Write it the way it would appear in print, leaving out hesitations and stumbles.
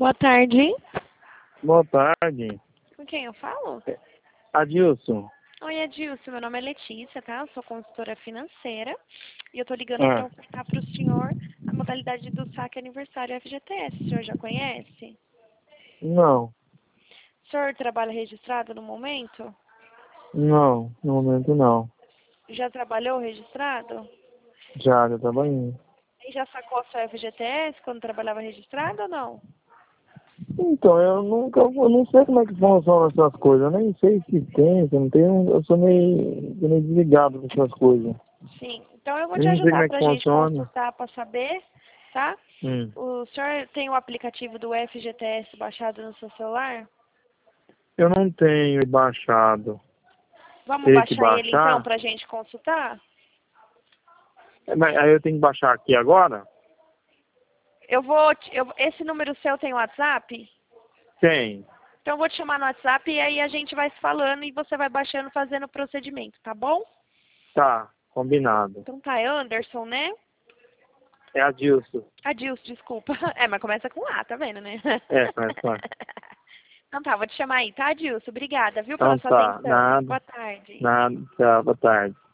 Boa tarde. Boa tarde. Com quem eu falo? Adilson. Oi, Adilson. Meu nome é Letícia, tá? Eu sou consultora financeira e eu tô ligando para ofertar para o senhor a modalidade do saque aniversário FGTS. O senhor já conhece? Não, O senhor trabalha registrado no momento? não, no momento não. Já trabalhou registrado? Já trabalhei. E já sacou a sua FGTS quando trabalhava registrado ou não? Então, eu não sei como é que funcionam essas coisas. Eu nem sei se tem, se não tem. Eu sou meio desligado dessas coisas. Sim. Então eu vou Eu te não sei como ajudar é que para a gente funciona. consultar para saber, tá? Hum. O senhor tem o aplicativo do FGTS baixado no seu celular? Eu não tenho baixado. Vamos Teria que baixar ele então baixar? para a gente consultar? Mas aí eu tenho que baixar aqui agora? Esse número seu tem WhatsApp? Tem. Então eu vou te chamar no WhatsApp e aí a gente vai se falando e você vai baixando, fazendo o procedimento, tá bom? Tá, combinado. Então tá, é Anderson, né? É Adilson. Adilson, desculpa. É, mas começa com A, tá vendo, né? É, mas. Então tá, vou te chamar aí, tá, Adilson? Obrigada, viu, pela Então sua tá, atenção. nada, Boa tarde. nada. Tchau, boa tarde.